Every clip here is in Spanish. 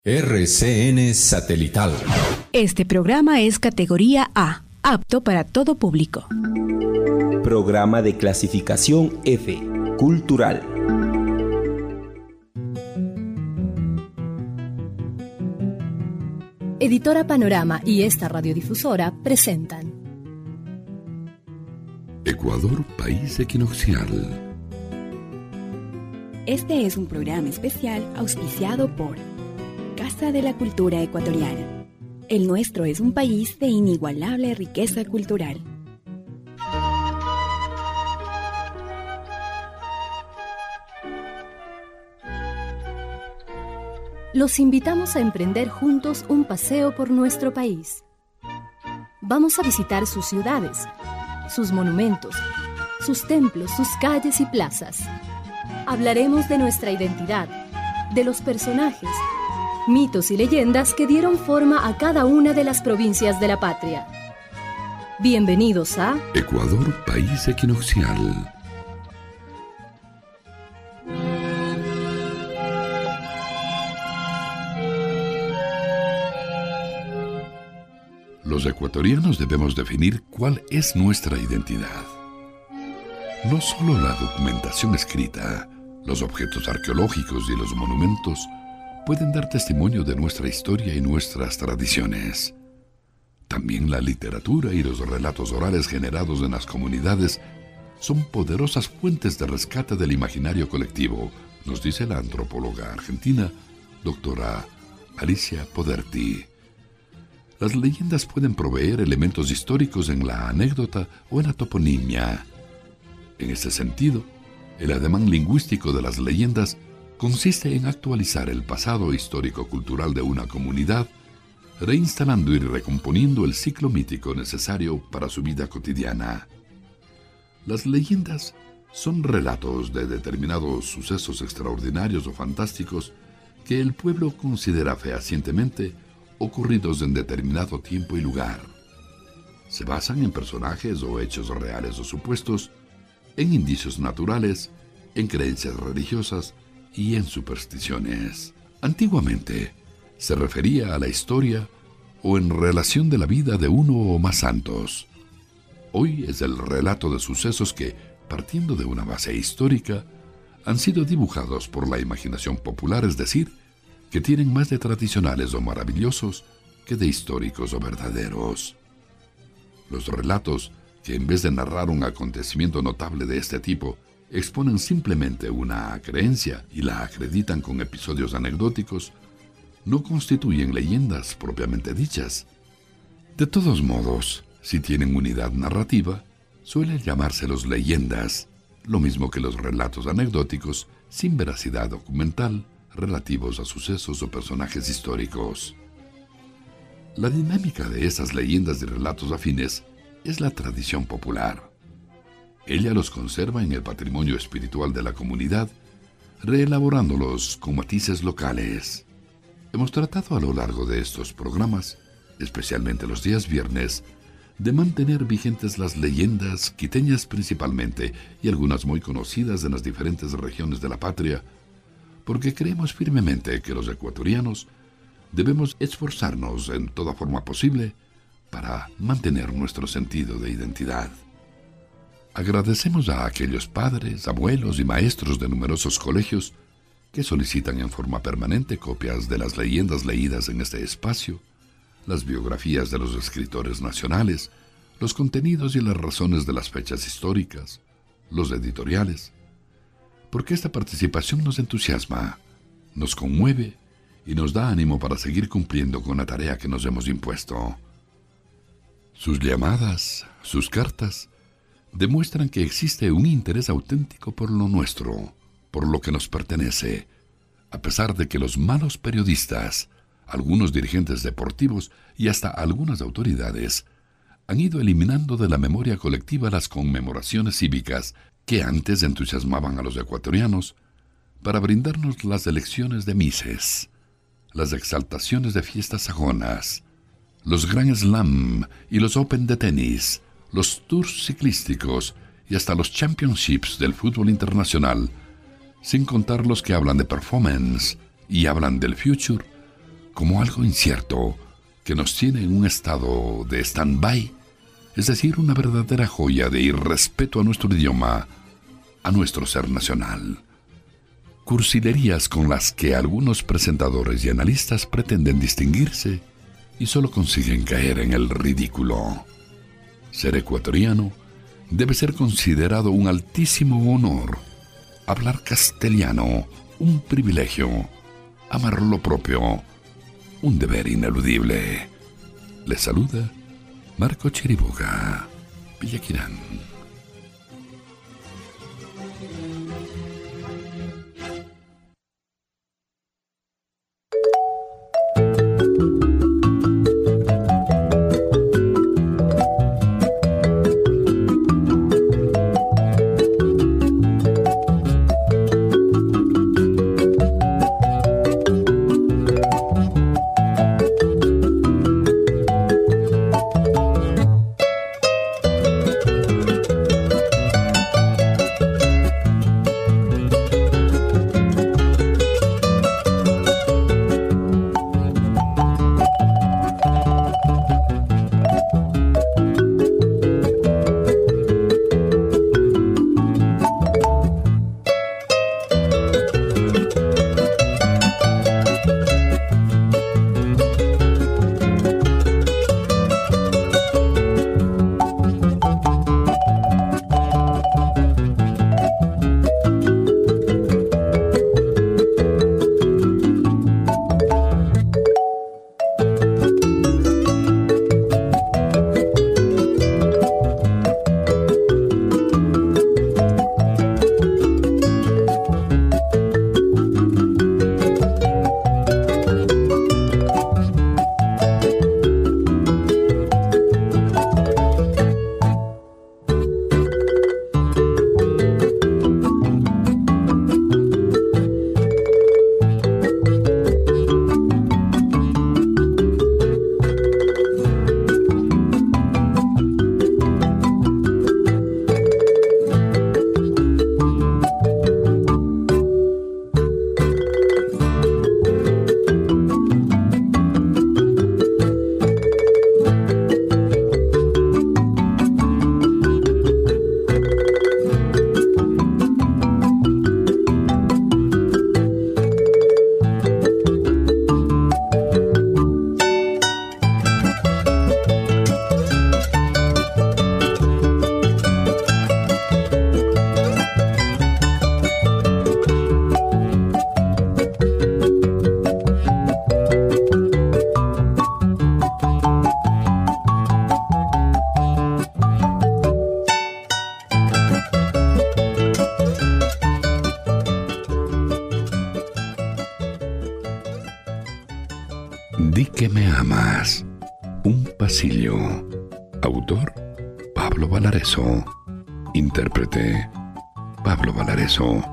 RCN Satelital. Este programa es categoría A, apto para todo público. Programa de clasificación F, cultural. Editora Panorama y esta radiodifusora presentan Ecuador, país equinoccial. Este es un programa especial auspiciado por Casa de la Cultura Ecuatoriana. El nuestro es un país de inigualable riqueza cultural. Los invitamos a emprender juntos un paseo por nuestro país. Vamos a visitar sus ciudades, sus monumentos, sus templos, sus calles y plazas. Hablaremos de nuestra identidad, de los personajes, mitos y leyendas que dieron forma a cada una de las provincias de la patria. Bienvenidos a Ecuador, país equinoccial. Los ecuatorianos debemos definir cuál es nuestra identidad. No solo la documentación escrita, los objetos arqueológicos y los monumentos pueden dar testimonio de nuestra historia y nuestras tradiciones. También la literatura y los relatos orales generados en las comunidades son poderosas fuentes de rescate del imaginario colectivo, nos dice la antropóloga argentina, doctora Alicia Poderti. Las leyendas pueden proveer elementos históricos en la anécdota o en la toponimia. En este sentido, el ademán lingüístico de las leyendas consiste en actualizar el pasado histórico-cultural de una comunidad, reinstalando y recomponiendo el ciclo mítico necesario para su vida cotidiana. Las leyendas son relatos de determinados sucesos extraordinarios o fantásticos que el pueblo considera fehacientemente ocurridos en determinado tiempo y lugar. Se basan en personajes o hechos reales o supuestos, en indicios naturales, en creencias religiosas y en supersticiones. Antiguamente, se refería a la historia o en relación de la vida de uno o más santos. Hoy es el relato de sucesos que, partiendo de una base histórica, han sido dibujados por la imaginación popular, es decir, que tienen más de tradicionales o maravillosos que de históricos o verdaderos. Los relatos, que en vez de narrar un acontecimiento notable de este tipo, exponen simplemente una creencia y la acreditan con episodios anecdóticos, no constituyen leyendas propiamente dichas. De todos modos, si tienen unidad narrativa, suelen llamárselos leyendas, lo mismo que los relatos anecdóticos sin veracidad documental relativos a sucesos o personajes históricos. La dinámica de esas leyendas y relatos afines es la tradición popular. Ella los conserva en el patrimonio espiritual de la comunidad, reelaborándolos con matices locales. Hemos tratado a lo largo de estos programas, especialmente los días viernes, de mantener vigentes las leyendas quiteñas principalmente y algunas muy conocidas en las diferentes regiones de la patria, porque creemos firmemente que los ecuatorianos debemos esforzarnos en toda forma posible para mantener nuestro sentido de identidad. Agradecemos a aquellos padres, abuelos y maestros de numerosos colegios que solicitan en forma permanente copias de las leyendas leídas en este espacio, las biografías de los escritores nacionales, los contenidos y las razones de las fechas históricas, los editoriales, porque esta participación nos entusiasma, nos conmueve y nos da ánimo para seguir cumpliendo con la tarea que nos hemos impuesto. Sus llamadas, sus cartas, demuestran que existe un interés auténtico por lo nuestro, por lo que nos pertenece, a pesar de que los malos periodistas, algunos dirigentes deportivos y hasta algunas autoridades han ido eliminando de la memoria colectiva las conmemoraciones cívicas que antes entusiasmaban a los ecuatorianos para brindarnos las elecciones de Mises, las exaltaciones de fiestas sajonas, los Grand Slam y los Open de tenis, los tours ciclísticos y hasta los championships del fútbol internacional, sin contar los que hablan de performance y hablan del future, como algo incierto que nos tiene en un estado de stand-by, es decir, una verdadera joya de irrespeto a nuestro idioma, a nuestro ser nacional. Cursilerías con las que algunos presentadores y analistas pretenden distinguirse y solo consiguen caer en el ridículo. Ser ecuatoriano debe ser considerado un altísimo honor. Hablar castellano, un privilegio. Amar lo propio, un deber ineludible. Les saluda Marco Chiriboga, Villaquirán. Di que me amas. Un pasillo. Autor: Pablo Valareso. Intérprete: Pablo Valareso.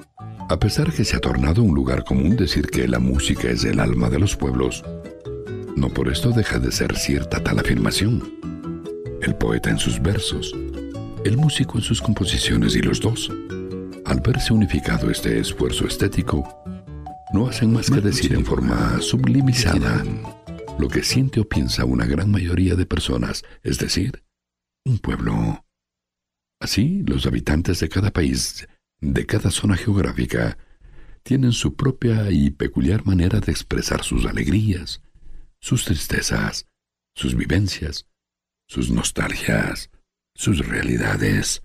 A pesar que se ha tornado un lugar común decir que la música es el alma de los pueblos, no por esto deja de ser cierta tal afirmación. El poeta en sus versos, el músico en sus composiciones y los dos, al verse unificado este esfuerzo estético, no hacen más que decir en forma sublimizada lo que siente o piensa una gran mayoría de personas, es decir, un pueblo. Así, los habitantes de cada país, de cada zona geográfica, tienen su propia y peculiar manera de expresar sus alegrías, sus tristezas, sus vivencias, sus nostalgias, sus realidades.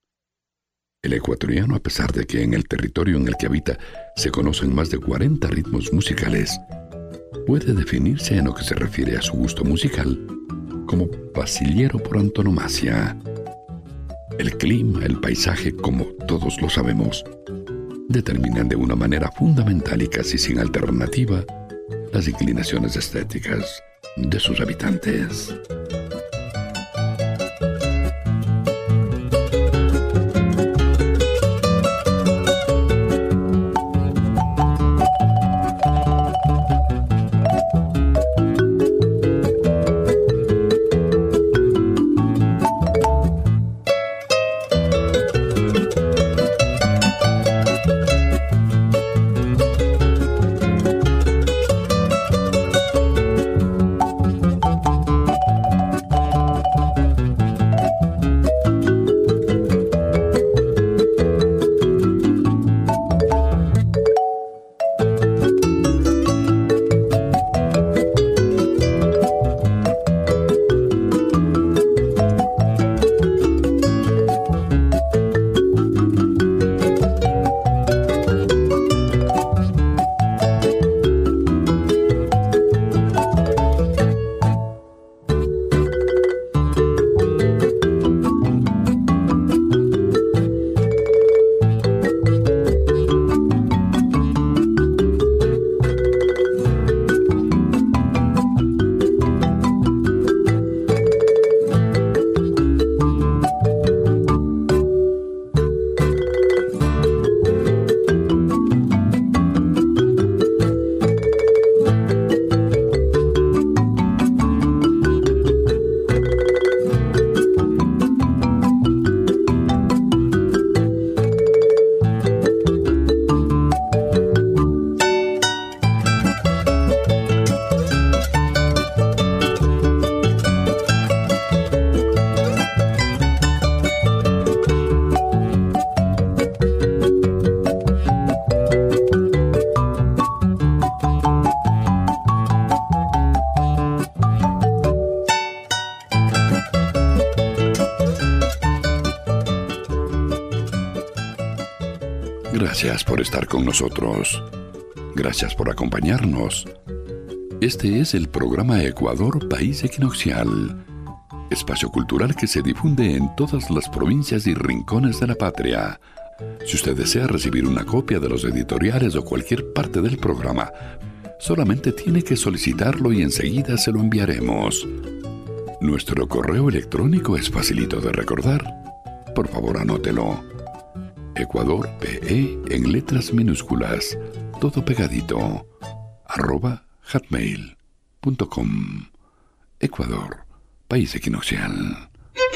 El ecuatoriano, a pesar de que en el territorio en el que habita se conocen más de 40 ritmos musicales, puede definirse en lo que se refiere a su gusto musical como pasillero por antonomasia. El clima, el paisaje, como todos lo sabemos, determinan de una manera fundamental y casi sin alternativa las inclinaciones estéticas de sus habitantes. Gracias por estar con nosotros. Gracias por acompañarnos. Este es el programa Ecuador, País Equinoccial, espacio cultural que se difunde en todas las provincias y rincones de la patria. Si usted desea recibir una copia de los editoriales o cualquier parte del programa, solamente tiene que solicitarlo y enseguida se lo enviaremos. Nuestro correo electrónico es facilito de recordar. Por favor, anótelo. Ecuador PE en letras minúsculas, todo pegadito, @hotmail.com. Ecuador, País Equinoccial.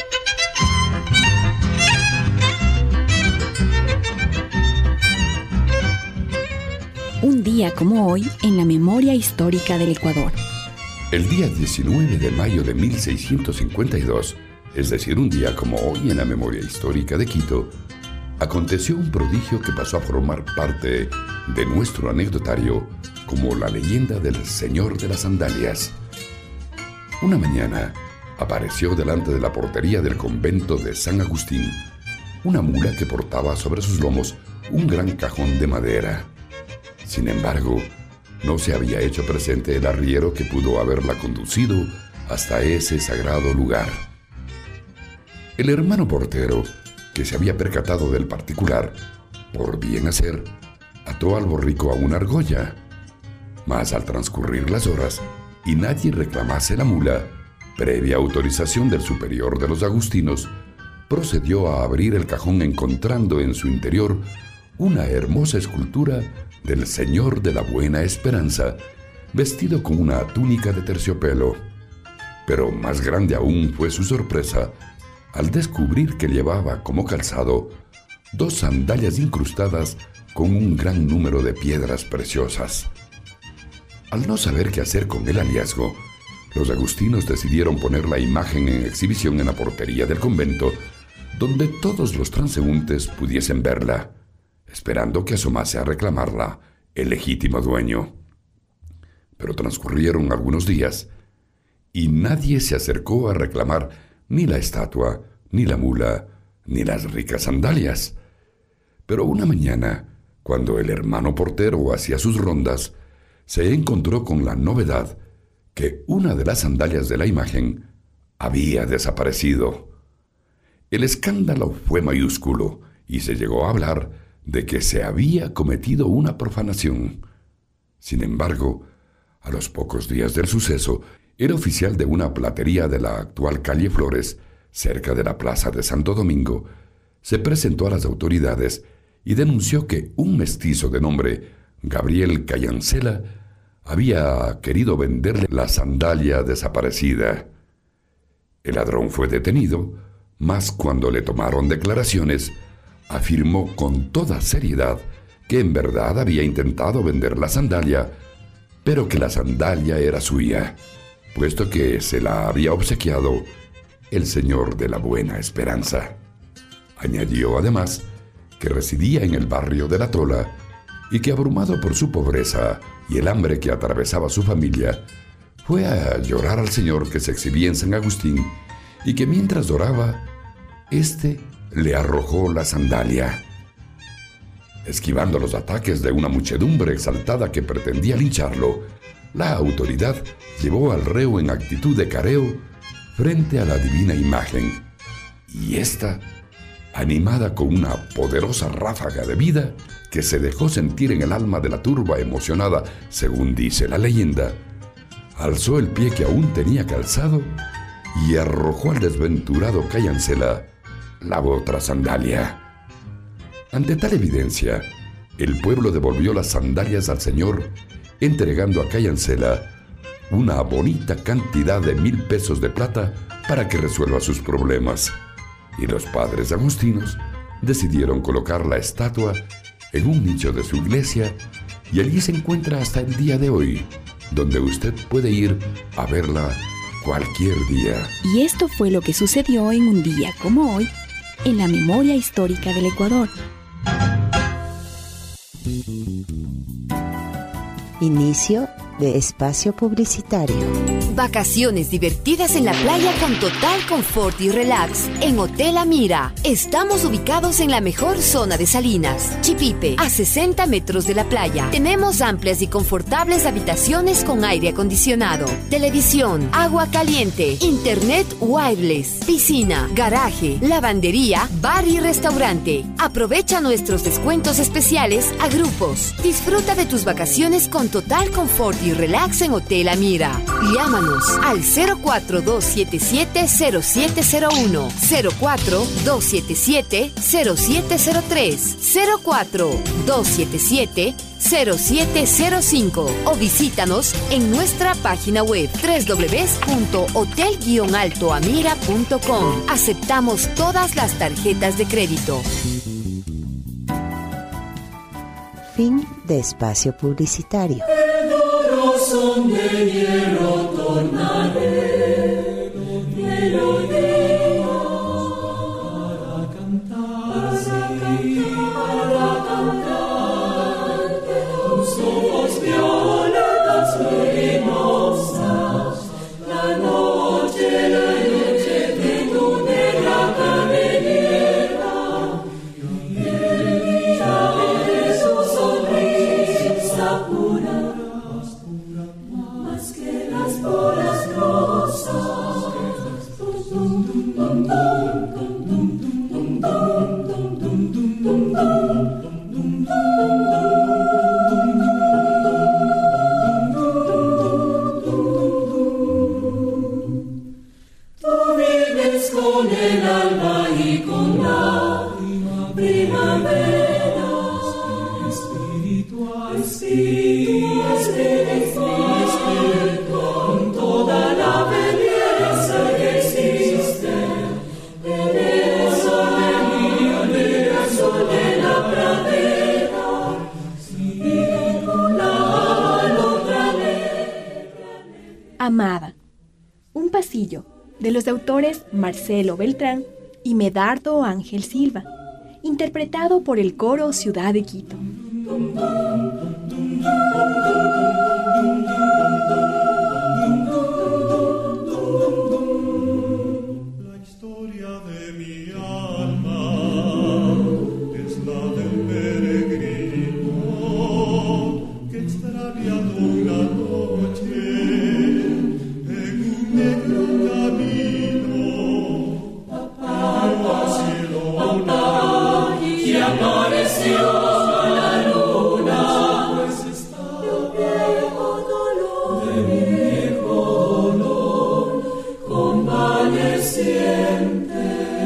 Un día como hoy en la memoria histórica del Ecuador. El día 19 de mayo de 1652, es decir, un día como hoy en la memoria histórica de Quito, aconteció un prodigio que pasó a formar parte de nuestro anecdotario como la leyenda del Señor de las Sandalias. Una mañana apareció delante de la portería del convento de San Agustín una mula que portaba sobre sus lomos un gran cajón de madera. Sin embargo, no se había hecho presente el arriero que pudo haberla conducido hasta ese sagrado lugar. El hermano portero, que se había percatado del particular, por bien hacer, ató al borrico a una argolla. Mas al transcurrir las horas y nadie reclamase la mula, previa autorización del superior de los agustinos, procedió a abrir el cajón encontrando en su interior una hermosa escultura del Señor de la Buena Esperanza, vestido con una túnica de terciopelo. Pero más grande aún fue su sorpresa al descubrir que llevaba como calzado 2 sandalias incrustadas con un gran número de piedras preciosas. Al no saber qué hacer con el hallazgo, los agustinos decidieron poner la imagen en exhibición en la portería del convento, donde todos los transeúntes pudiesen verla, esperando que asomase a reclamarla el legítimo dueño. Pero transcurrieron algunos días y nadie se acercó a reclamar ni la estatua, ni la mula, ni las ricas sandalias. Pero una mañana, cuando el hermano portero hacía sus rondas, se encontró con la novedad que una de las sandalias de la imagen había desaparecido. El escándalo fue mayúsculo y se llegó a hablar de que se había cometido una profanación. Sin embargo, a los pocos días del suceso, el oficial de una platería de la actual calle Flores, cerca de la plaza de Santo Domingo, se presentó a las autoridades y denunció que un mestizo de nombre Gabriel Cayancela había querido venderle la sandalia desaparecida. El ladrón fue detenido, mas cuando le tomaron declaraciones, afirmó con toda seriedad que en verdad había intentado vender la sandalia, pero que la sandalia era suya, puesto que se la había obsequiado el Señor de la Buena Esperanza. Añadió además que residía en el barrio de La Tola y que, abrumado por su pobreza y el hambre que atravesaba su familia, fue a llorar al Señor que se exhibía en San Agustín y que mientras oraba, éste le arrojó la sandalia. Esquivando los ataques de una muchedumbre exaltada que pretendía lincharlo, la autoridad llevó al reo en actitud de careo frente a la divina imagen, y ésta, animada con una poderosa ráfaga de vida que se dejó sentir en el alma de la turba emocionada, según dice la leyenda, alzó el pie que aún tenía calzado y arrojó al desventurado Cayancela la otra sandalia. Ante tal evidencia, el pueblo devolvió las sandalias al Señor, entregando a Cayancela una bonita cantidad de 1,000 pesos de plata para que resuelva sus problemas, y los padres agustinos decidieron colocar la estatua en un nicho de su iglesia, y allí se encuentra hasta el día de hoy, donde usted puede ir a verla cualquier día. Y esto fue lo que sucedió en un día como hoy en la memoria histórica del Ecuador. Inicio de espacio publicitario. Vacaciones divertidas en la playa con total confort y relax en Hotel Amira. Estamos ubicados en la mejor zona de Salinas, Chipipe, a 60 metros de la playa. Tenemos amplias y confortables habitaciones con aire acondicionado, televisión, agua caliente, internet wireless, piscina, garaje, lavandería, bar y restaurante. Aprovecha nuestros descuentos especiales a grupos. Disfruta de tus vacaciones con total confort y relax en Hotel Amira. Llámanos al 04-277-0701, 04-277-0703, 04-277-0705 o visítanos en nuestra página web www.hotel-altoamira.com. Aceptamos todas las tarjetas de crédito. Fin de espacio publicitario. Amada, un pasillo, de los autores Marcelo Beltrán y Medardo Ángel Silva, interpretado por el coro Ciudad de Quito. La historia de mi alma es la del peregrino que extraviado una noche en un negro camino al cielo y apareció la luna, pues está de viejo dolor convaleciente.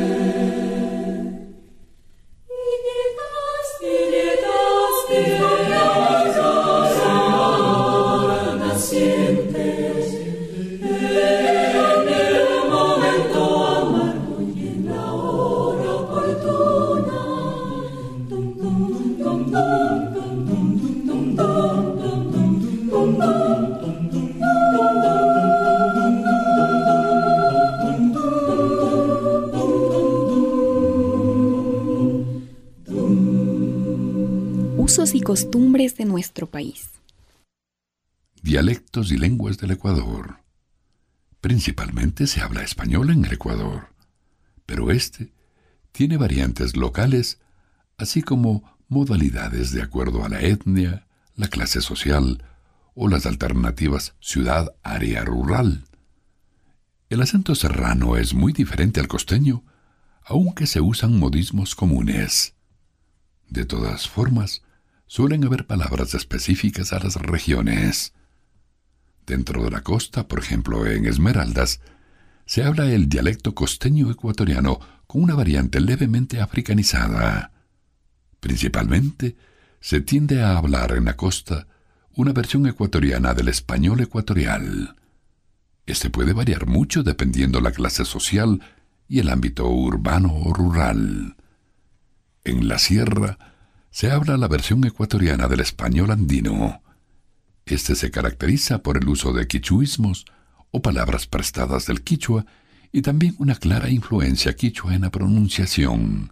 Usos y costumbres de nuestro país. Dialectos y lenguas del Ecuador. Principalmente se habla español en el Ecuador, pero este tiene variantes locales, así como modalidades de acuerdo a la etnia, la clase social o las alternativas ciudad-área rural. El acento serrano es muy diferente al costeño, aunque se usan modismos comunes. De todas formas, suelen haber palabras específicas a las regiones. Dentro de la costa, por ejemplo, en Esmeraldas, se habla el dialecto costeño ecuatoriano con una variante levemente africanizada. Principalmente, se tiende a hablar en la costa una versión ecuatoriana del español ecuatorial. Este puede variar mucho dependiendo la clase social y el ámbito urbano o rural. En la sierra se habla la versión ecuatoriana del español andino. Este se caracteriza por el uso de quichuismos o palabras prestadas del quichua y también una clara influencia quichua en la pronunciación.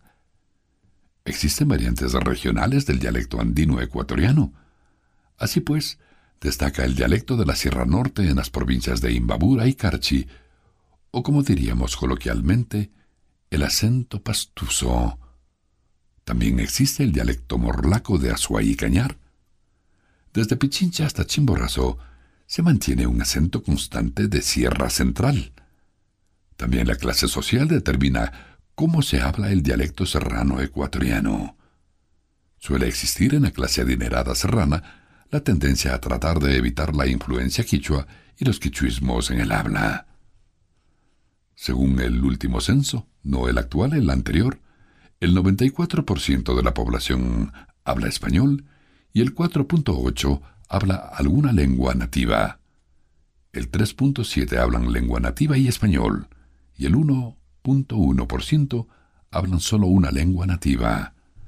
Existen variantes regionales del dialecto andino ecuatoriano. Así pues, destaca el dialecto de la Sierra Norte en las provincias de Imbabura y Carchi, o como diríamos coloquialmente, el acento pastuso. También existe el dialecto morlaco de Azuay y Cañar. Desde Pichincha hasta Chimborazo se mantiene un acento constante de Sierra Central. También la clase social determina cómo se habla el dialecto serrano ecuatoriano. Suele existir en la clase adinerada serrana la tendencia a tratar de evitar la influencia quichua y los quichuismos en el habla. Según el último censo, no el actual, el anterior, el 94% de la población habla español y el 4.8% habla alguna lengua nativa. El 3.7% hablan lengua nativa y español, y el 1.1% hablan solo una lengua nativa.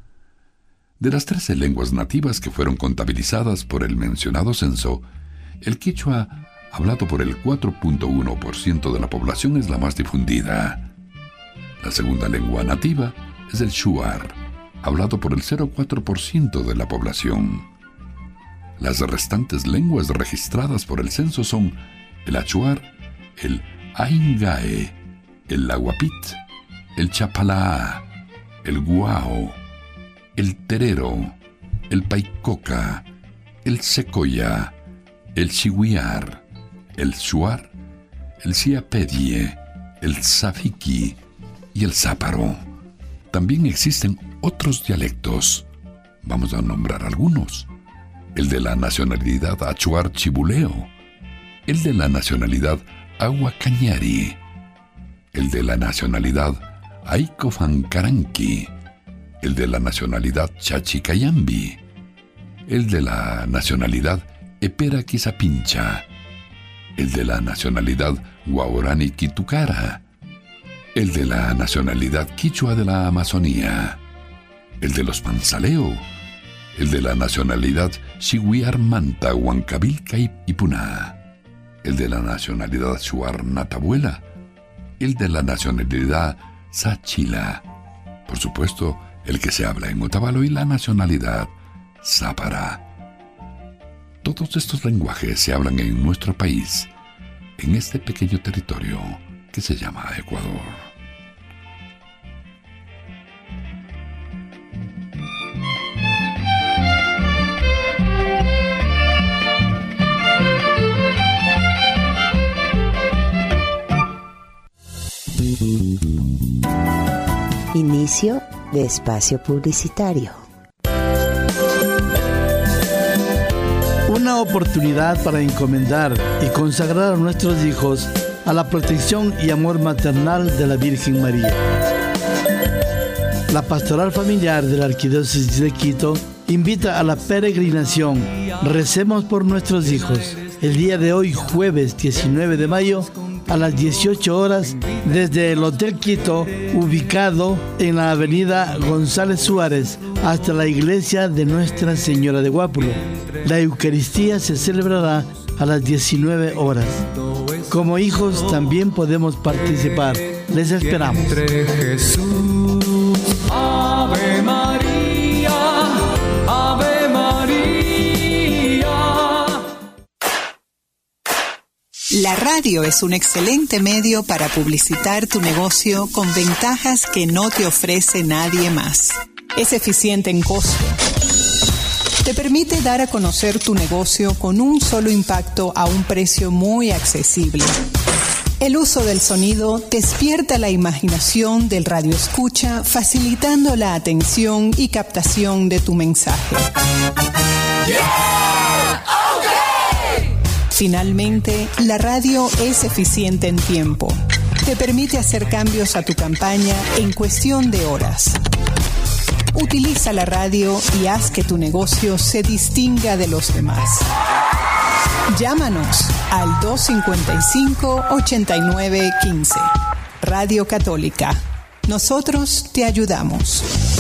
De las 13 lenguas nativas que fueron contabilizadas por el mencionado censo, el quichua, hablado por el 4.1% de la población, es la más difundida. La segunda lengua nativa es el shuar, hablado por el 0.4% de la población. Las restantes lenguas registradas por el censo son el achuar, el aingae, el aguapit, el chapalá, el guao, el terero, el paicoca, el secoya, el chihuiar, el shuar, el siapedie, el safiki y el záparo. También existen otros dialectos. Vamos a nombrar algunos. El de la nacionalidad achuar chibuleo, el de la nacionalidad aguacañari, el de la nacionalidad aicofancaranqui, el de la nacionalidad chachicayambi, el de la nacionalidad eperaquizapincha, el de la nacionalidad guaorani quitucara, el de la nacionalidad quichua de la Amazonía, el de los Manzaleo, el de la nacionalidad Xihuiar Manta, Huancavilca y Puná, el de la nacionalidad Shuar Natabuela, el de la nacionalidad Sachila, por supuesto, el que se habla en Otavalo, y la nacionalidad Zápara. Todos estos lenguajes se hablan en nuestro país, en este pequeño territorio que se llama Ecuador. Inicio de espacio publicitario. Una oportunidad para encomendar y consagrar a nuestros hijos a la protección y amor maternal de la Virgen María. La Pastoral Familiar de la Arquidiócesis de Quito invita a la peregrinación Recemos por nuestros hijos, el día de hoy, jueves 19 de mayo, a las 18 horas, desde el Hotel Quito, ubicado en la avenida González Suárez, hasta la iglesia de Nuestra Señora de Guápulo. La Eucaristía se celebrará a las 19 horas. Como hijos también podemos participar. Les esperamos. Ave María, Ave María. La radio es un excelente medio para publicitar tu negocio con ventajas que no te ofrece nadie más. Es eficiente en costo. Te permite dar a conocer tu negocio con un solo impacto a un precio muy accesible. El uso del sonido despierta la imaginación del radioescucha, facilitando la atención y captación de tu mensaje. Yeah, okay. Finalmente, la radio es eficiente en tiempo. Te permite hacer cambios a tu campaña en cuestión de horas. Utiliza la radio y haz que tu negocio se distinga de los demás. Llámanos al 255-8915. Radio Católica. Nosotros te ayudamos.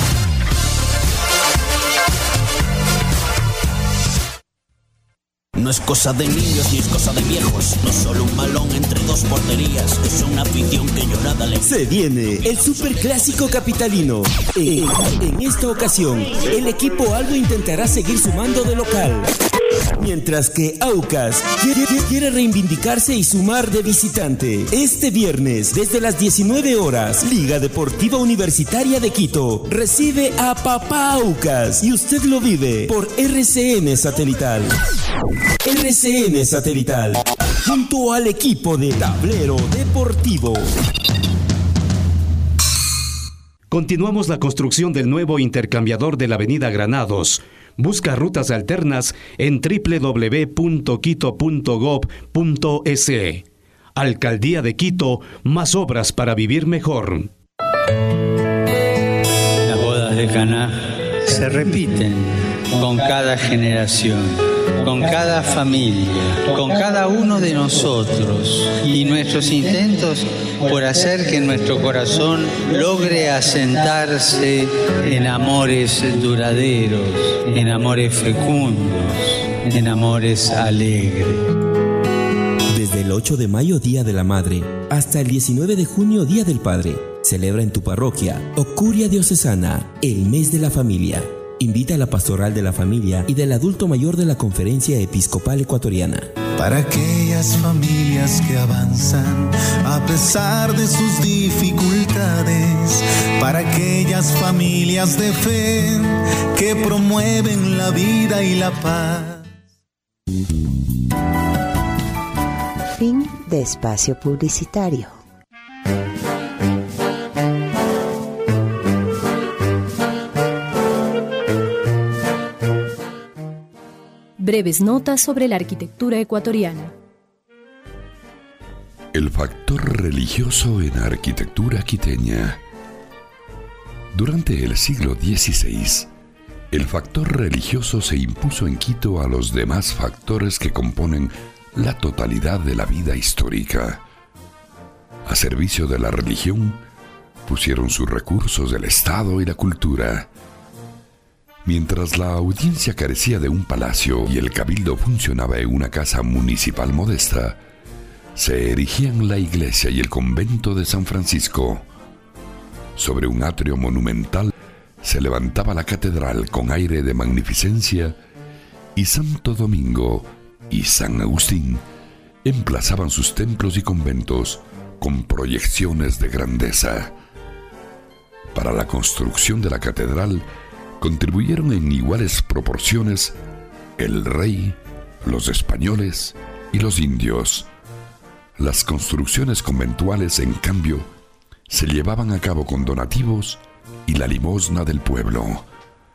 No es cosa de niños ni es cosa de viejos. No solo un balón entre dos porterías. Es una afición que llorada le... Se viene el superclásico capitalino. En esta ocasión, el equipo Albo intentará seguir sumando de local. Mientras que Aucas quiere reivindicarse y sumar de visitante. Este viernes, desde las 19 horas, Liga Deportiva Universitaria de Quito recibe a Papá Aucas y usted lo vive por RCN Satelital. RCN Satelital, junto al equipo de Tablero Deportivo. Continuamos la construcción del nuevo intercambiador de la Avenida Granados. Busca rutas alternas en www.quito.gov.es. Alcaldía de Quito, más obras para vivir mejor. Las bodas de Caná se repiten con cada generación, con cada familia, con cada uno de nosotros, y nuestros intentos por hacer que nuestro corazón logre asentarse en amores duraderos, en amores fecundos, en amores alegres. Desde el 8 de mayo, Día de la Madre, hasta el 19 de junio, Día del Padre, celebra en tu parroquia o curia diocesana el mes de la familia. Invita a la pastoral de la familia y del adulto mayor de la Conferencia Episcopal Ecuatoriana. Para aquellas familias que avanzan a pesar de sus dificultades, para aquellas familias de fe que promueven la vida y la paz. Fin de espacio publicitario. Breves notas sobre la arquitectura ecuatoriana. El factor religioso en la arquitectura quiteña. Durante el siglo XVI, el factor religioso se impuso en Quito a los demás factores que componen la totalidad de la vida histórica. A servicio de la religión, pusieron sus recursos el Estado y la cultura. Mientras la audiencia carecía de un palacio y el cabildo funcionaba en una casa municipal modesta, se erigían la iglesia y el convento de San Francisco. Sobre un atrio monumental se levantaba la catedral con aire de magnificencia, y Santo Domingo y San Agustín emplazaban sus templos y conventos con proyecciones de grandeza. Para la construcción de la catedral contribuyeron en iguales proporciones el rey, los españoles y los indios. Las construcciones conventuales, en cambio, se llevaban a cabo con donativos y la limosna del pueblo.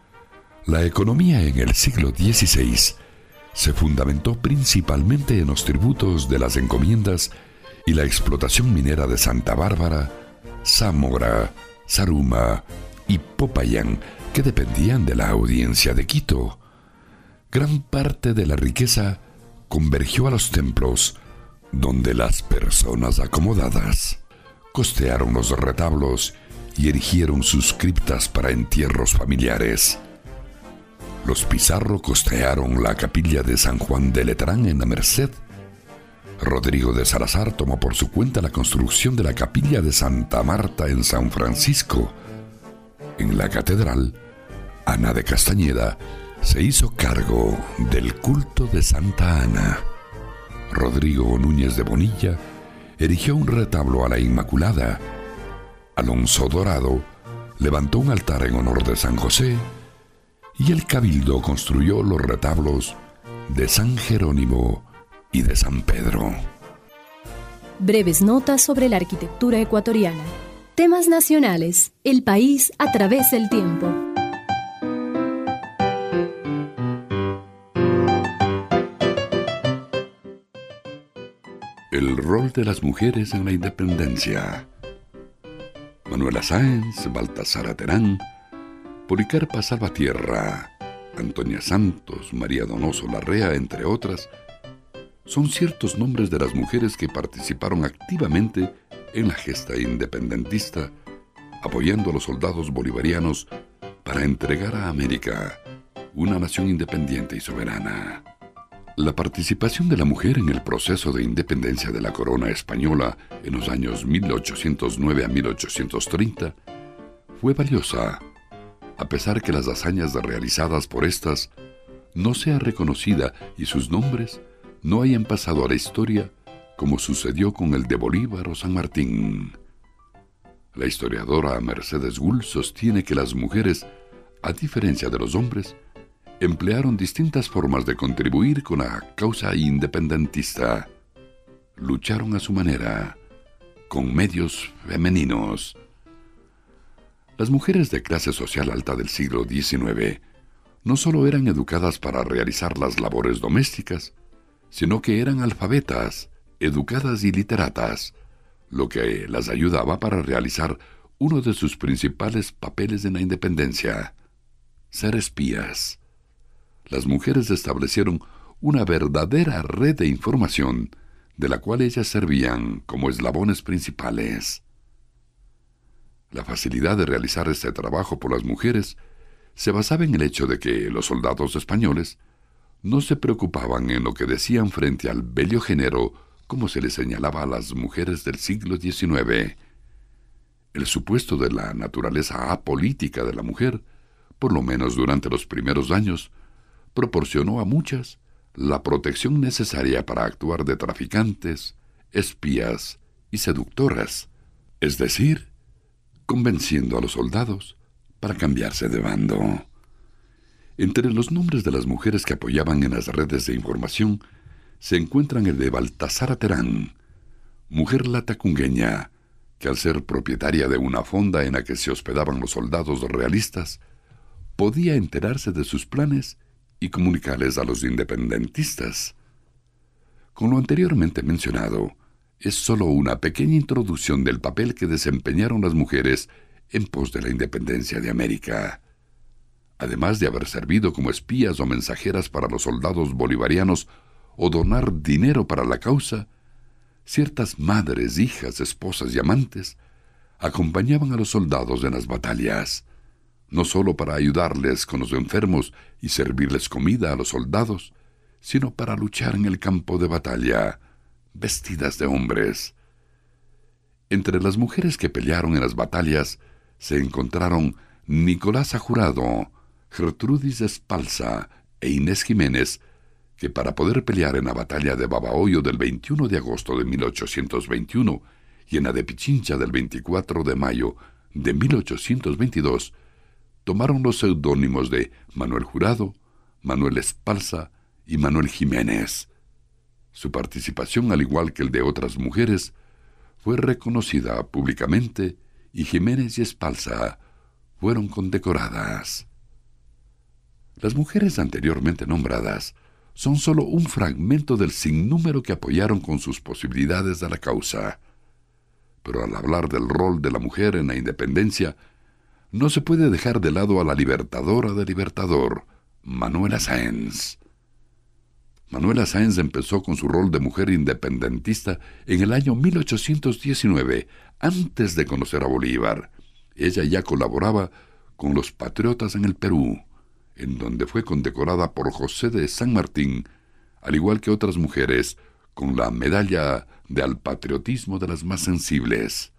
La economía en el siglo XVI se fundamentó principalmente en los tributos de las encomiendas y la explotación minera de Santa Bárbara, Zamora, Zaruma y Popayán, que dependían de la audiencia de Quito. Gran parte de la riqueza convergió a los templos, donde las personas acomodadas costearon los retablos y erigieron sus criptas para entierros familiares. Los Pizarro costearon la capilla de San Juan de Letrán en la Merced. Rodrigo de Salazar tomó por su cuenta la construcción de la capilla de Santa Marta en San Francisco. En la catedral, Ana de Castañeda se hizo cargo del culto de Santa Ana. Rodrigo Núñez de Bonilla erigió un retablo a la Inmaculada. Alonso Dorado levantó un altar en honor de San José, y el Cabildo construyó los retablos de San Jerónimo y de San Pedro. Breves notas sobre la arquitectura ecuatoriana. Temas nacionales. El país a través del tiempo. El rol de las mujeres en la independencia. Manuela Sáenz, Baltasara Terán, Policarpa Salvatierra, Antonia Santos, María Donoso Larrea, entre otras, son ciertos nombres de las mujeres que participaron activamente en la gesta independentista, apoyando a los soldados bolivarianos para entregar a América una nación independiente y soberana. La participación de la mujer en el proceso de independencia de la corona española en los años 1809 a 1830 fue valiosa, a pesar que las hazañas realizadas por estas no sea reconocida y sus nombres no hayan pasado a la historia como sucedió con el de Bolívar o San Martín. La historiadora Mercedes Gull sostiene que las mujeres, a diferencia de los hombres, emplearon distintas formas de contribuir con la causa independentista. Lucharon a su manera, con medios femeninos. Las mujeres de clase social alta del siglo XIX no solo eran educadas para realizar las labores domésticas, sino que eran alfabetas, educadas y literatas, lo que las ayudaba para realizar uno de sus principales papeles en la independencia: ser espías. Las mujeres establecieron una verdadera red de información, de la cual ellas servían como eslabones principales. La facilidad de realizar este trabajo por las mujeres se basaba en el hecho de que los soldados españoles no se preocupaban en lo que decían frente al bello género, como se les señalaba a las mujeres del siglo XIX. El supuesto de la naturaleza apolítica de la mujer, por lo menos durante los primeros años, proporcionó a muchas la protección necesaria para actuar de traficantes, espías y seductoras, es decir, convenciendo a los soldados para cambiarse de bando. Entre los nombres de las mujeres que apoyaban en las redes de información se encuentran el de Baltasara Terán, mujer latacungueña, que al ser propietaria de una fonda en la que se hospedaban los soldados realistas, podía enterarse de sus planes y comunicarles a los independentistas. Con lo anteriormente mencionado, es sólo una pequeña introducción del papel que desempeñaron las mujeres en pos de la independencia de América. Además de haber servido como espías o mensajeras para los soldados bolivarianos o donar dinero para la causa, ciertas madres, hijas, esposas y amantes acompañaban a los soldados en las batallas, no solo para ayudarles con los enfermos y servirles comida a los soldados, sino para luchar en el campo de batalla, vestidas de hombres. Entre las mujeres que pelearon en las batallas se encontraron Nicolasa Jurado, Gertrudis Espalza e Inés Jiménez, que para poder pelear en la batalla de Babahoyo del 21 de agosto de 1821 y en la de Pichincha del 24 de mayo de 1822, tomaron los seudónimos de Manuel Jurado, Manuel Espalza y Manuel Jiménez. Su participación, al igual que el de otras mujeres, fue reconocida públicamente y Jiménez y Espalza fueron condecoradas. Las mujeres anteriormente nombradas son solo un fragmento del sinnúmero que apoyaron con sus posibilidades a la causa. Pero al hablar del rol de la mujer en la independencia, no se puede dejar de lado a la libertadora del Libertador, Manuela Sáenz. Manuela Sáenz empezó con su rol de mujer independentista en el año 1819, antes de conocer a Bolívar. Ella ya colaboraba con los patriotas en el Perú, en donde fue condecorada por José de San Martín, al igual que otras mujeres, con la medalla de al patriotismo de las más sensibles.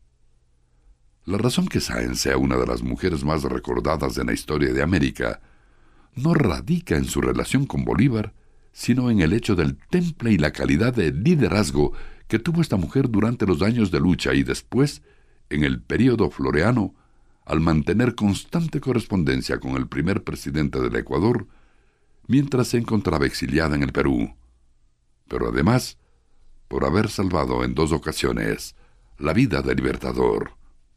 La razón que Sáenz sea una de las mujeres más recordadas en la historia de América no radica en su relación con Bolívar, sino en el hecho del temple y la calidad de liderazgo que tuvo esta mujer durante los años de lucha y después, en el período floreano, al mantener constante correspondencia con el primer presidente del Ecuador, mientras se encontraba exiliada en el Perú. Pero además, por haber salvado en 2 ocasiones la vida del Libertador.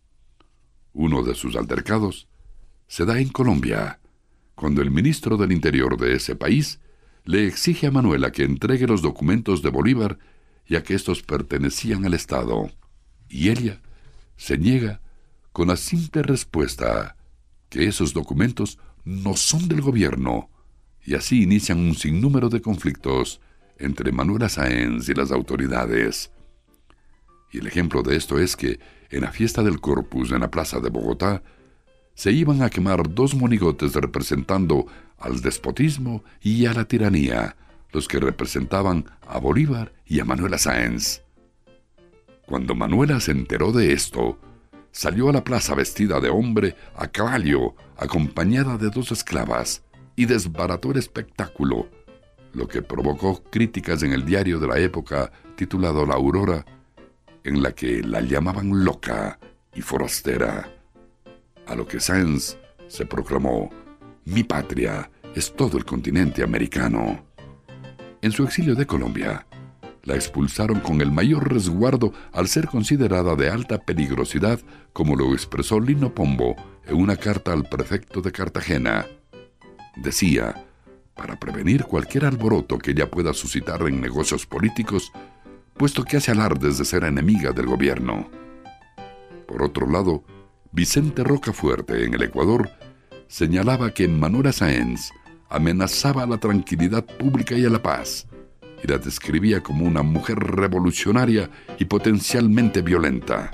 Uno de sus altercados se da en Colombia, cuando el ministro del Interior de ese país le exige a Manuela que entregue los documentos de Bolívar, ya que estos pertenecían al Estado, y ella se niega con la simple respuesta que esos documentos no son del gobierno, y así inician un sinnúmero de conflictos entre Manuela Sáenz y las autoridades. Y el ejemplo de esto es que en la fiesta del Corpus en la plaza de Bogotá se iban a quemar 2 monigotes representando al despotismo y a la tiranía, los que representaban a Bolívar y a Manuela Sáenz. Cuando Manuela se enteró de esto, salió a la plaza vestida de hombre a caballo, acompañada de 2 esclavas, y desbarató el espectáculo, lo que provocó críticas en el diario de la época titulado La Aurora, en la que la llamaban loca y forastera. A lo que Sáenz se proclamó: mi patria es todo el continente americano. En su exilio de Colombia, la expulsaron con el mayor resguardo al ser considerada de alta peligrosidad, como lo expresó Lino Pombo en una carta al prefecto de Cartagena. Decía: para prevenir cualquier alboroto que ella pueda suscitar en negocios políticos, puesto que hace alardes de ser enemiga del gobierno. Por otro lado, Vicente Rocafuerte, en el Ecuador, señalaba que Manuela Sáenz amenazaba a la tranquilidad pública y a la paz, y la describía como una mujer revolucionaria y potencialmente violenta.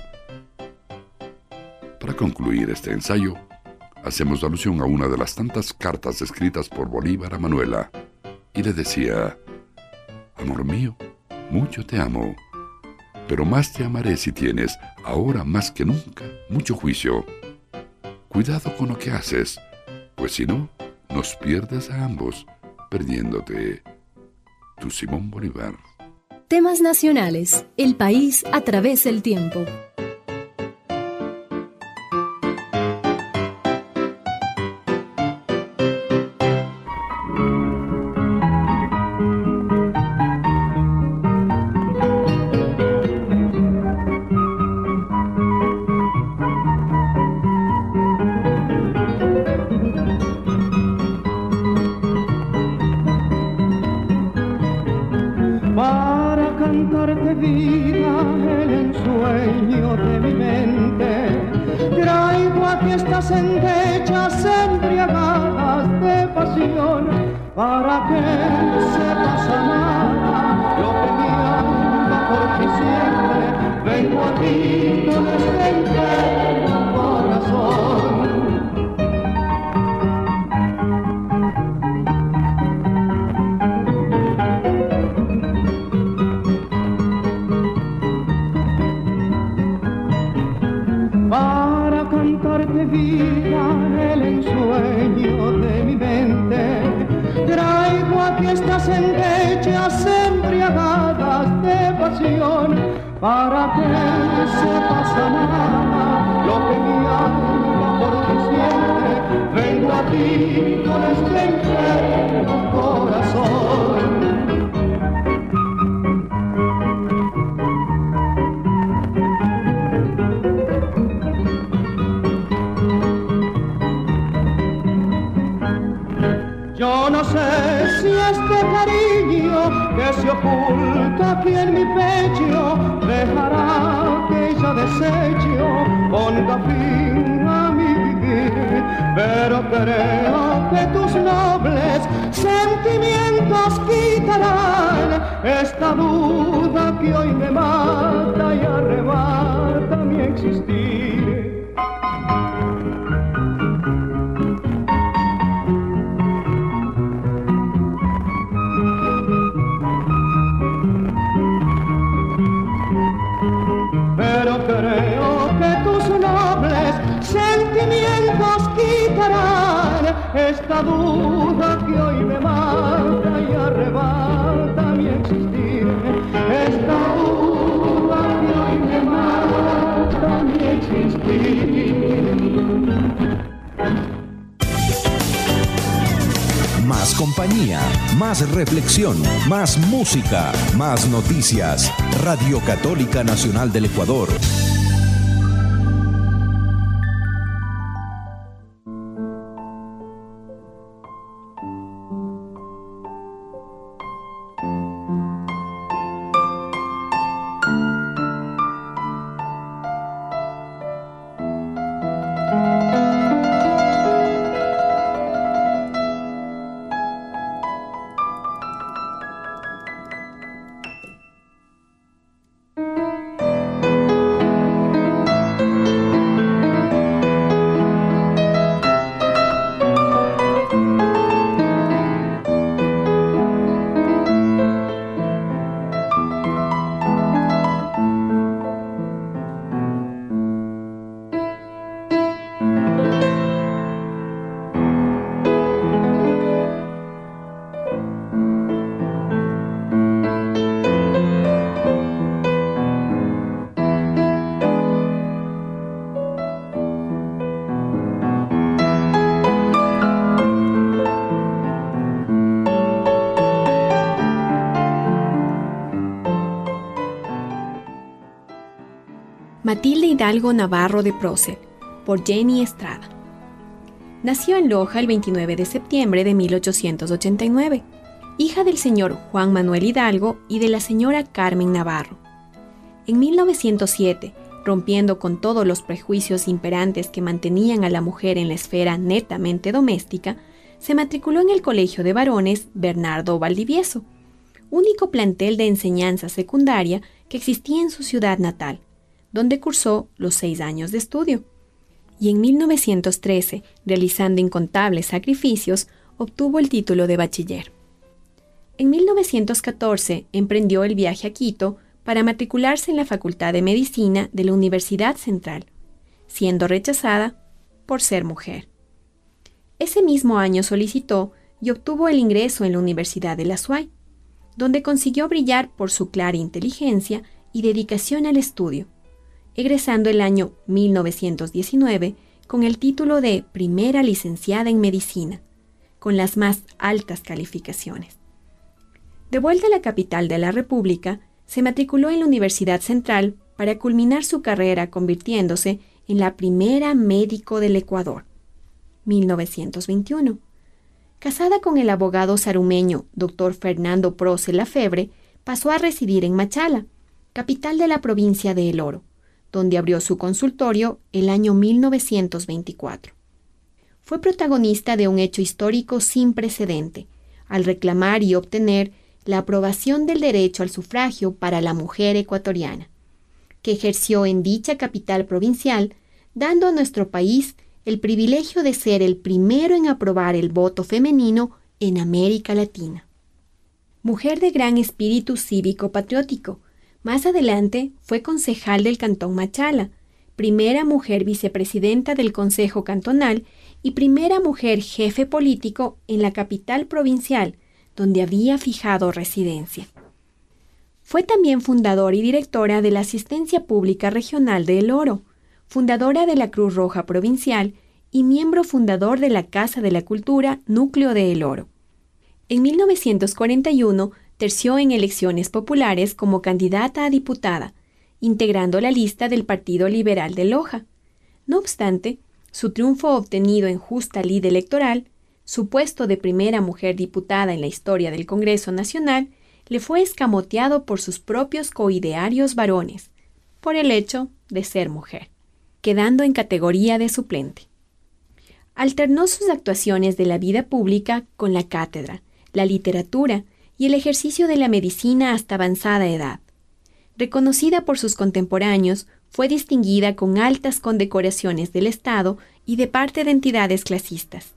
Para concluir este ensayo, hacemos alusión a una de las tantas cartas escritas por Bolívar a Manuela, y le decía: amor mío, mucho te amo, pero más te amaré si tienes, ahora más que nunca, mucho juicio. Cuidado con lo que haces, pues si no, nos pierdes a ambos, perdiéndote. Tu Simón Bolívar. Temas nacionales. El país a través del tiempo. Yo no sé si este cariño que se oculta aquí en mi pecho dejará que yo desecho, ponga fin a mi vivir, pero creo que tus nobles sentimientos quitarán esta duda que hoy me mata y arrebata mi existir. Creo que tus nobles sentimientos quitarán esta duda que hoy me mata y arrebata mi existir. Esta duda que hoy me mata mi existir. Más compañía, más reflexión, más música, más noticias. Radio Católica Nacional del Ecuador. Matilde Hidalgo Navarro de Procel, por Jenny Estrada. Nació en Loja el 29 de septiembre de 1889, hija del señor Juan Manuel Hidalgo y de la señora Carmen Navarro. En 1907, rompiendo con todos los prejuicios imperantes que mantenían a la mujer en la esfera netamente doméstica, se matriculó en el Colegio de Varones Bernardo Valdivieso, único plantel de enseñanza secundaria que existía en su ciudad natal, donde cursó los 6 años de estudio. Y en 1913, realizando incontables sacrificios, obtuvo el título de bachiller. En 1914, emprendió el viaje a Quito para matricularse en la Facultad de Medicina de la Universidad Central, siendo rechazada por ser mujer. Ese mismo año solicitó y obtuvo el ingreso en la Universidad de la SUAY, donde consiguió brillar por su clara inteligencia y dedicación al estudio, egresando el año 1919 con el título de primera licenciada en medicina, con las más altas calificaciones. De vuelta a la capital de la República, se matriculó en la Universidad Central para culminar su carrera convirtiéndose en la primera médico del Ecuador, 1921. Casada con el abogado sarumeño Dr. Fernando Procel Lafebre, pasó a residir en Machala, capital de la provincia de El Oro, donde abrió su consultorio el año 1924. Fue protagonista de un hecho histórico sin precedente, al reclamar y obtener la aprobación del derecho al sufragio para la mujer ecuatoriana, que ejerció en dicha capital provincial, dando a nuestro país el privilegio de ser el primero en aprobar el voto femenino en América Latina. Mujer de gran espíritu cívico-patriótico, más adelante fue concejal del Cantón Machala, primera mujer vicepresidenta del Consejo Cantonal y primera mujer jefe político en la capital provincial, donde había fijado residencia. Fue también fundadora y directora de la Asistencia Pública Regional de El Oro, fundadora de la Cruz Roja Provincial y miembro fundador de la Casa de la Cultura Núcleo de El Oro. En 1941 terció en elecciones populares como candidata a diputada, integrando la lista del Partido Liberal de Loja. No obstante, su triunfo obtenido en justa lid electoral, su puesto de primera mujer diputada en la historia del Congreso Nacional, le fue escamoteado por sus propios coidearios varones, por el hecho de ser mujer, quedando en categoría de suplente. Alternó sus actuaciones de la vida pública con la cátedra, la literatura y el ejercicio de la medicina hasta avanzada edad. Reconocida por sus contemporáneos, fue distinguida con altas condecoraciones del Estado y de parte de entidades clasistas.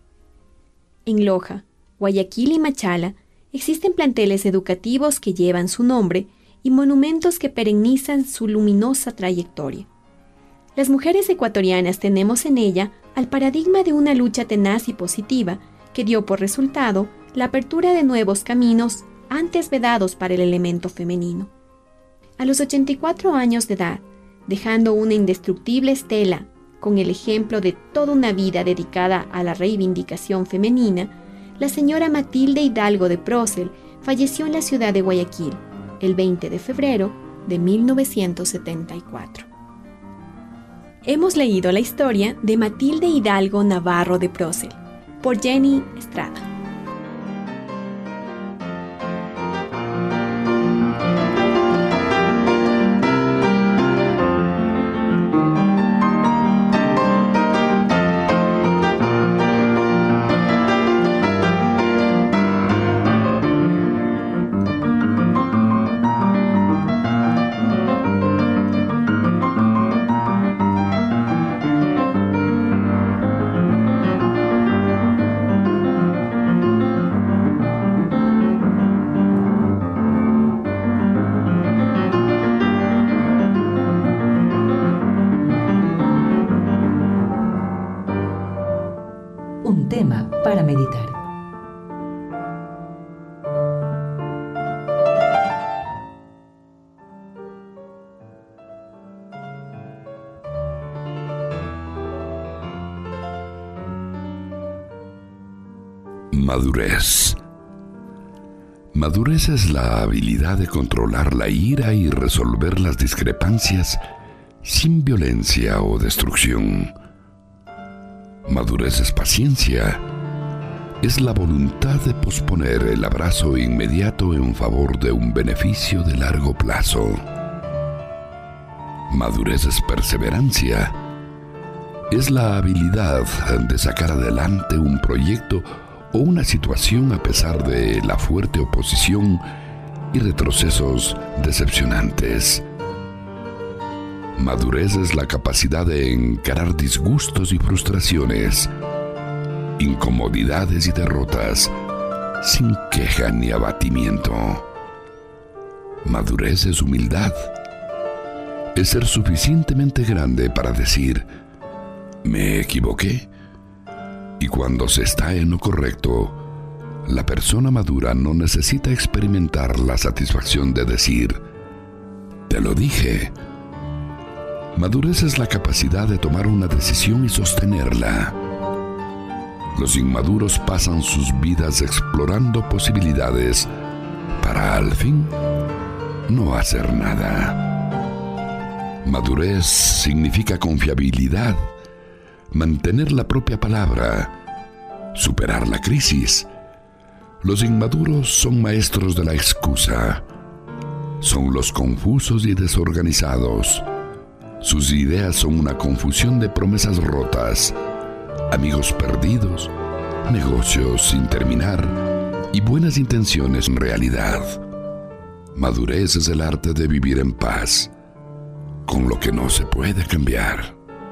En Loja, Guayaquil y Machala existen planteles educativos que llevan su nombre y monumentos que perennizan su luminosa trayectoria. Las mujeres ecuatorianas tenemos en ella al paradigma de una lucha tenaz y positiva que dio por resultado la apertura de nuevos caminos antes vedados para el elemento femenino. A los 84 años de edad, dejando una indestructible estela con el ejemplo de toda una vida dedicada a la reivindicación femenina, la señora Matilde Hidalgo de Procel falleció en la ciudad de Guayaquil el 20 de febrero de 1974. Hemos leído la historia de Matilde Hidalgo Navarro de Procel, por Jenny Estrada. Un tema para meditar. Madurez. Madurez es la habilidad de controlar la ira y resolver las discrepancias sin violencia o destrucción. Madurez es paciencia, es la voluntad de posponer el abrazo inmediato en favor de un beneficio de largo plazo. Madurez es perseverancia, es la habilidad de sacar adelante un proyecto o una situación a pesar de la fuerte oposición y retrocesos decepcionantes. Madurez es la capacidad de encarar disgustos y frustraciones, incomodidades y derrotas, sin queja ni abatimiento. Madurez es humildad. Es ser suficientemente grande para decir, me equivoqué. Y cuando se está en lo correcto, la persona madura no necesita experimentar la satisfacción de decir, te lo dije. Madurez es la capacidad de tomar una decisión y sostenerla. Los inmaduros pasan sus vidas explorando posibilidades para al fin no hacer nada. Madurez significa confiabilidad, mantener la propia palabra, superar la crisis. Los inmaduros son maestros de la excusa. Son los confusos y desorganizados. Sus ideas son una confusión de promesas rotas, amigos perdidos, negocios sin terminar y buenas intenciones en realidad. Madurez es el arte de vivir en paz con lo que no se puede cambiar.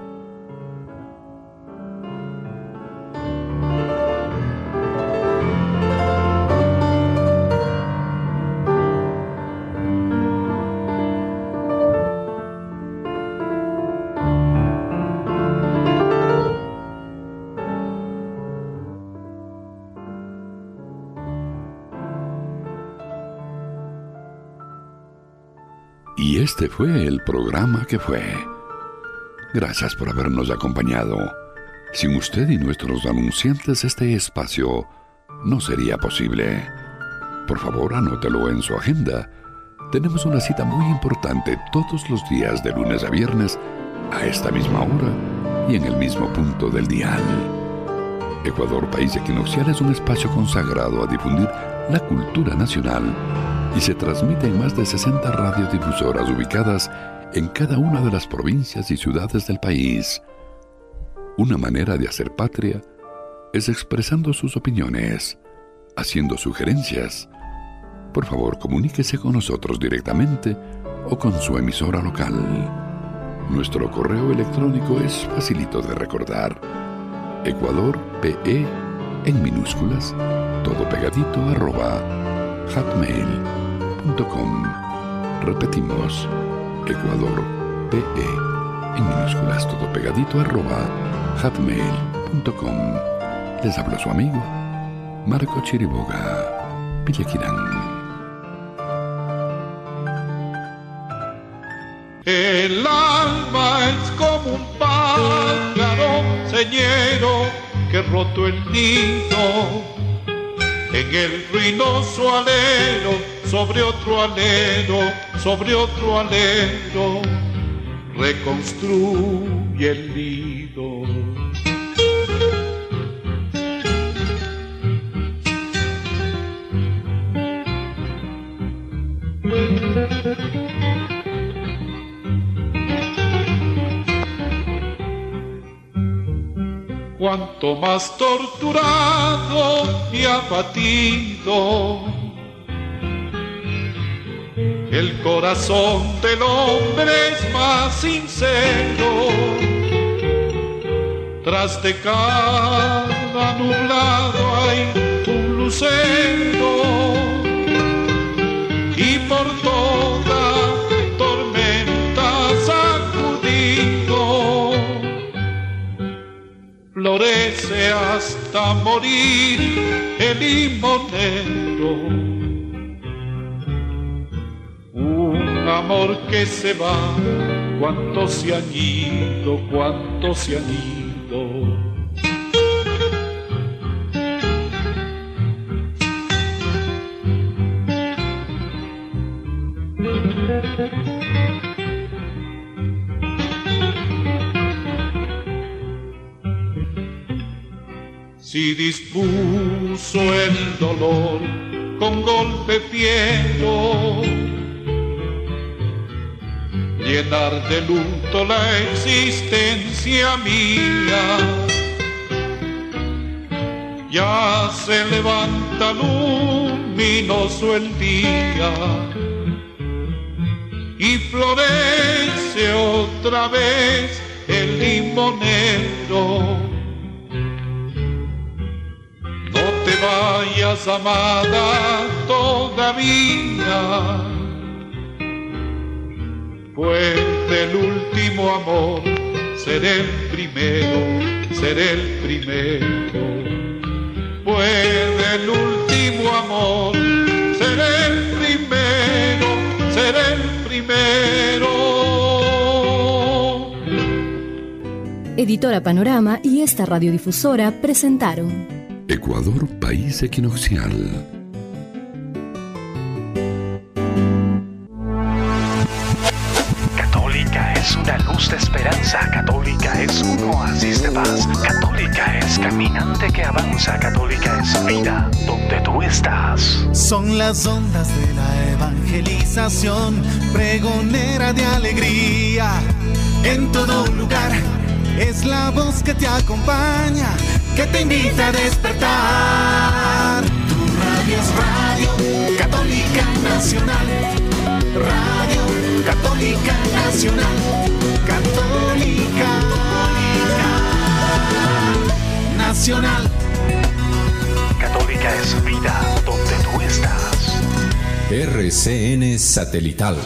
Y este fue el programa que fue. Gracias por habernos acompañado. Sin usted y nuestros anunciantes, este espacio no sería posible. Por favor, anótelo en su agenda. Tenemos una cita muy importante todos los días de lunes a viernes a esta misma hora y en el mismo punto del dial. Ecuador, país equinoccial, es un espacio consagrado a difundir la cultura nacional y se transmite en más de 60 radiodifusoras ubicadas en cada una de las provincias y ciudades del país. Una manera de hacer patria es expresando sus opiniones, haciendo sugerencias. Por favor, comuníquese con nosotros directamente o con su emisora local. Nuestro correo electrónico es facilito de recordar. ecuadorpe en minúsculas, todo pegadito, @hotmail.com. Repetimos, ecuadorpe en minúsculas, todo pegadito, @hotmail.com. Les habla su amigo Marco Chiriboga, Villaquirán. El alma es como un pájaro señero que roto el nido en el ruinoso alero, sobre otro alero, reconstruye el nido. Cuanto más torturado y abatido, el corazón del hombre es más sincero. Tras de cada nublado hay un lucero, y por toda tormenta sacudido florece hasta morir el limonero. Un amor que se va, cuántos se han ido, cuántos se han ido. Si dispuso el dolor con golpe fiero llenar de luto la existencia mía, ya se levanta luminoso el día y florece otra vez el limonero. No te vayas, amada, todavía, pues del último amor seré el primero, seré el primero. Pues del último amor seré el primero, seré el primero. Editora Panorama y esta radiodifusora presentaron Ecuador, país equinoccial. Católica es una luz de esperanza, católica es un oasis de paz, católica es caminante que avanza, católica es vida donde tú estás. Son las ondas de la evangelización, pregonera de alegría, en todo lugar es la voz que te acompaña, que te invita a despertar. Tu radio es Radio Católica Nacional, Radio Católica Nacional, Católica Nacional. Católica es vida donde tú estás. RCN Satelital.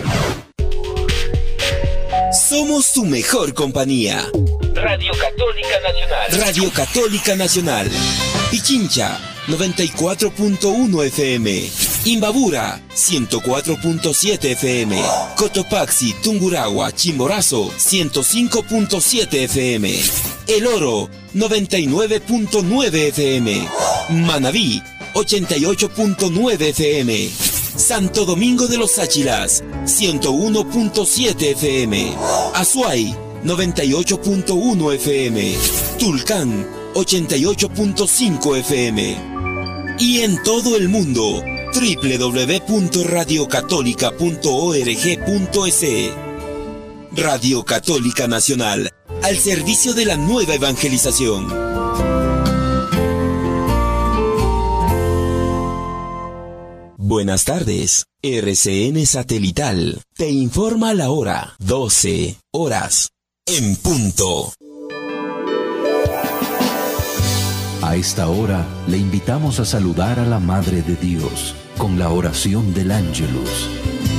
Somos tu mejor compañía. Radio Católica Nacional. Radio Católica Nacional. Pichincha, 94.1 FM. Imbabura, 104.7 FM. Cotopaxi, Tungurahua, Chimborazo, 105.7 FM. El Oro, 99.9 FM. Manabí, 88.9 FM. Santo Domingo de los Áchilas, 101.7 FM. Azuay, 98.1 FM. Tulcán, 88.5 FM. Y en todo el mundo, www.radiocatólica.org.es. Radio Católica Nacional, al servicio de la nueva evangelización. Buenas tardes. RCN Satelital te informa la hora 12 horas en punto. A esta hora le invitamos a saludar a la Madre de Dios con la oración del Ángelus.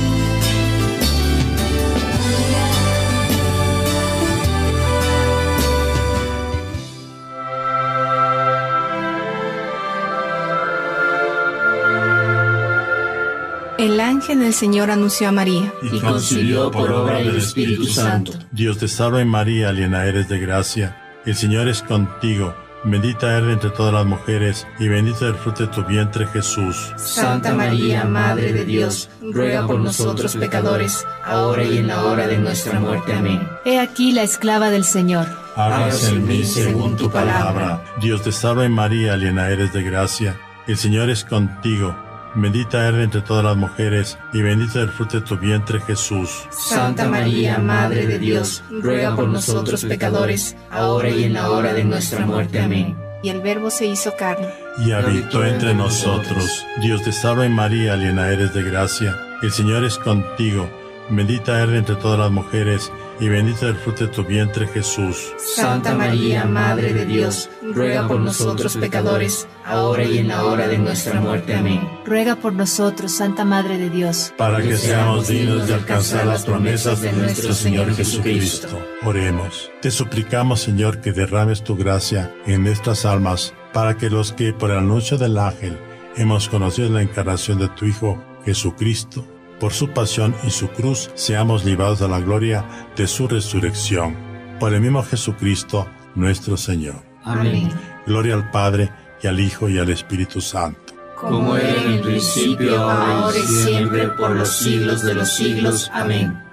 El ángel del Señor anunció a María y concibió por obra del Espíritu Santo. Dios te salve María, llena eres de gracia, el Señor es contigo. Bendita eres entre todas las mujeres, y bendito el fruto de tu vientre, Jesús. Santa María, Madre de Dios, ruega por nosotros pecadores, ahora y en la hora de nuestra muerte. Amén. He aquí la esclava del Señor. Hágase en mí según tu palabra. Dios te salve María, llena eres de gracia, el Señor es contigo. Bendita eres entre todas las mujeres, y bendito el fruto de tu vientre, Jesús. Santa María, Madre de Dios, ruega por nosotros pecadores, ahora y en la hora de nuestra muerte. Amén. Y el Verbo se hizo carne, y habitó entre nosotros. Dios te salve María, llena eres de gracia, el Señor es contigo. Bendita eres entre todas las mujeres, y bendito el fruto de tu vientre, Jesús. Santa María, Madre de Dios, ruega por nosotros pecadores, ahora y en la hora de nuestra muerte. Amén. Ruega por nosotros, Santa Madre de Dios, para que seamos dignos de alcanzar las promesas de nuestro Señor Jesucristo. Oremos. Te suplicamos, Señor, que derrames tu gracia en nuestras almas, para que los que por el anuncio del ángel hemos conocido la encarnación de tu Hijo Jesucristo, por su pasión y su cruz, seamos librados a la gloria de su resurrección. Por el mismo Jesucristo, nuestro Señor. Amén. Gloria al Padre, y al Hijo, y al Espíritu Santo. Como era en el principio, ahora y siempre, por los siglos de los siglos. Amén.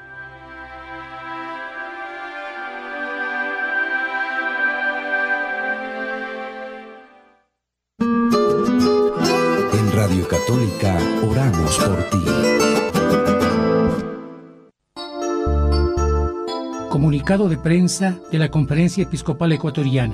Católica oramos por ti. Comunicado de prensa de la Conferencia Episcopal Ecuatoriana.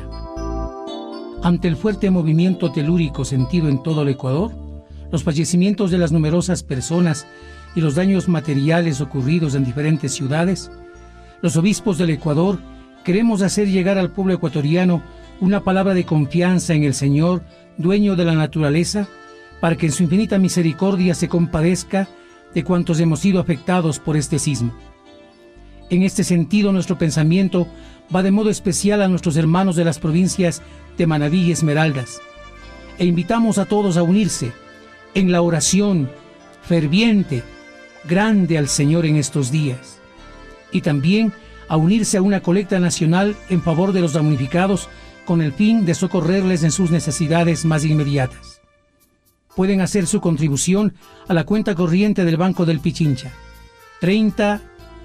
Ante el fuerte movimiento telúrico sentido en todo el Ecuador, los fallecimientos de las numerosas personas y los daños materiales ocurridos en diferentes ciudades, los obispos del Ecuador queremos hacer llegar al pueblo ecuatoriano una palabra de confianza en el Señor, dueño de la naturaleza, para que en su infinita misericordia se compadezca de cuantos hemos sido afectados por este sismo. En este sentido, nuestro pensamiento va de modo especial a nuestros hermanos de las provincias de Manabí y Esmeraldas, e invitamos a todos a unirse en la oración ferviente, grande al Señor en estos días, y también a unirse a una colecta nacional en favor de los damnificados con el fin de socorrerles en sus necesidades más inmediatas. Pueden hacer su contribución a la cuenta corriente del Banco del Pichincha, 30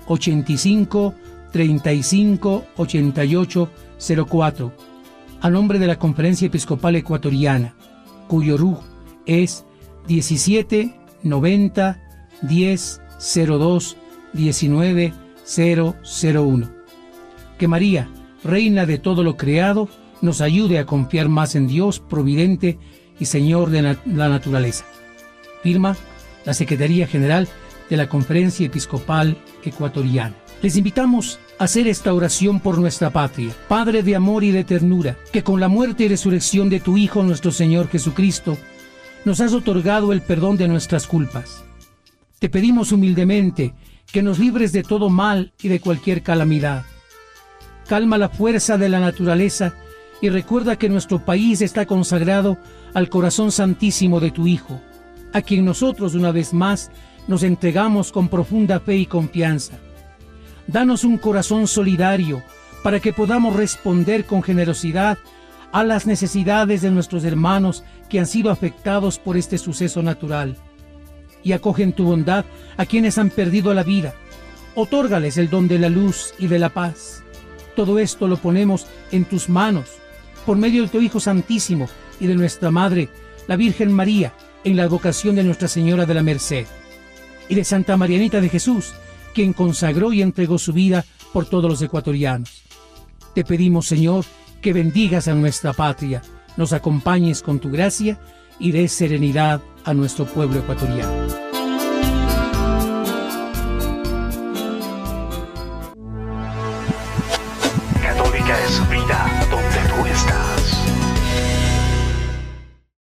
85 35 88 04, a nombre de la Conferencia Episcopal Ecuatoriana, cuyo RUJ es 17 90 10 02 19 001. Que María, Reina de todo lo creado, nos ayude a confiar más en Dios providente y Señor de la naturaleza. Firma la Secretaría General de la Conferencia Episcopal Ecuatoriana. Les invitamos a hacer esta oración por nuestra patria. Padre de amor y de ternura, que con la muerte y resurrección de tu Hijo nuestro Señor Jesucristo, nos has otorgado el perdón de nuestras culpas. Te pedimos humildemente que nos libres de todo mal y de cualquier calamidad. Calma la fuerza de la naturaleza y recuerda que nuestro país está consagrado al corazón santísimo de tu Hijo, a quien nosotros una vez más nos entregamos con profunda fe y confianza. Danos un corazón solidario para que podamos responder con generosidad a las necesidades de nuestros hermanos que han sido afectados por este suceso natural. Y acoge en tu bondad a quienes han perdido la vida. Otórgales el don de la luz y de la paz. Todo esto lo ponemos en tus manos, por medio de tu Hijo Santísimo y de nuestra Madre, la Virgen María, en la advocación de Nuestra Señora de la Merced, y de Santa Marianita de Jesús, quien consagró y entregó su vida por todos los ecuatorianos. Te pedimos, Señor, que bendigas a nuestra patria, nos acompañes con tu gracia y des serenidad a nuestro pueblo ecuatoriano.